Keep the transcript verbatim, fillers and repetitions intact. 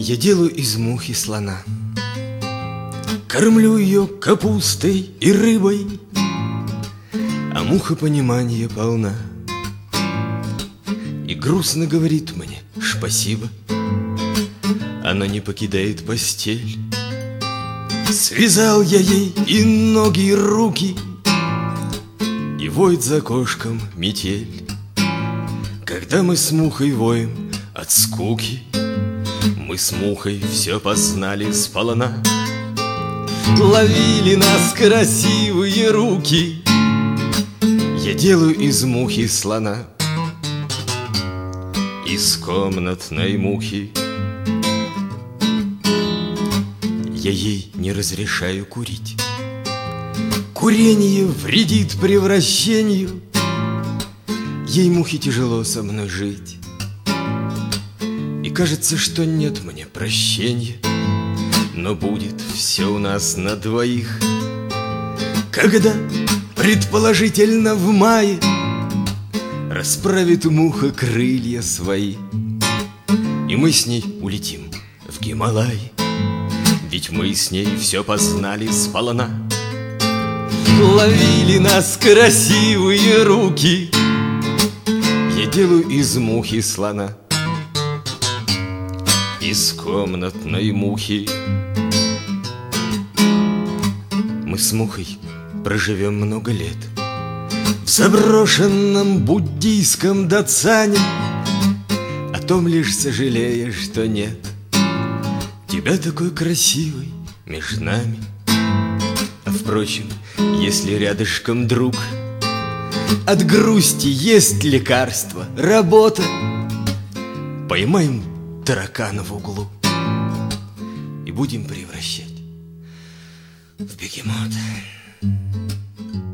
Я делаю из мухи слона, кормлю ее капустой и рыбой, а муха понимания полна. И грустно говорит мне спасибо, она не покидает постель. Связал я ей и ноги, и руки, и воет за окошком метель. Когда мы с мухой воем от скуки, мы с мухой все познали сполна. Ловили нас красивые руки, я делаю из мухи слона, из комнатной мухи. Я ей не разрешаю курить, курение вредит превращению, ей, мухе, тяжело со мной жить. И кажется, что нет мне прощения, но будет все у нас на двоих. Когда, предположительно, в мае расправит муха крылья свои, и мы с ней улетим в Гималай, ведь мы с ней все познали сполна. Ловили нас красивые руки, я делаю из мухи слона, из комнатной мухи. Мы с мухой проживем много лет в заброшенном буддийском дацане, о том лишь сожалея, что нет тебя такой красивой между нами. А впрочем, если рядышком друг, от грусти есть лекарство, работа. Поймаем таракана в углу и будем превращать в бегемота.